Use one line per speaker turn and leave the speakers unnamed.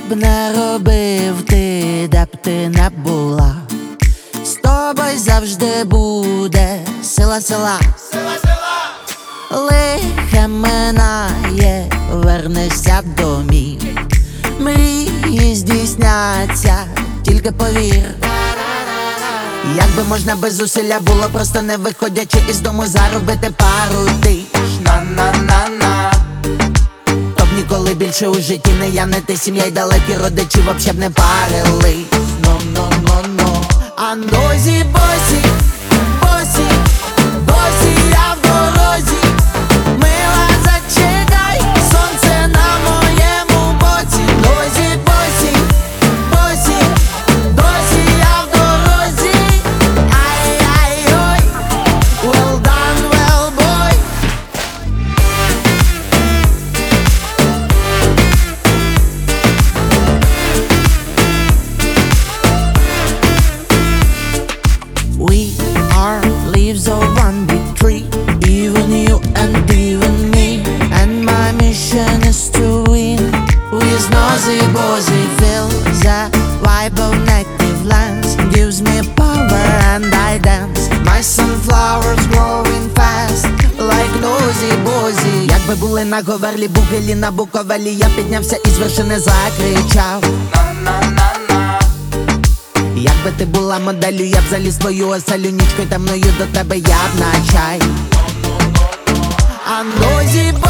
б не робив ти, де б ти не була, з тобою завжди буде сила, сила. Лихе минає, вернешся в домів, мрії здійсняться, тільки повір. Якби можна без зусилля було, просто не виходячи із дому, заробити пару тисяч. На-на-на-на. То б ніколи більше у житті не я, не ти, сім'я й далекі родичі вообще б не парились. Но-но-но-но. А нозі босі, босі, босі, я в дорозі. Мила, зачекай, сонце на моєму боці. Нозі босі, босі, досі я в дорозі. Ай-ай-ой, well done, well boy. We are leaves of one big tree, even you and even me. And my mission is to win. With nosy bossy feel the vibe of native lands, gives me power and I dance. My sunflowers growing fast, like nosy bossy. Якби були на Говерлі, Бугелі, на Буковелі, я піднявся із вершини, закричав. Якби ти була моделлю, я б заліз в твою оселю, нічкою темною до тебе я б на чай. А нозі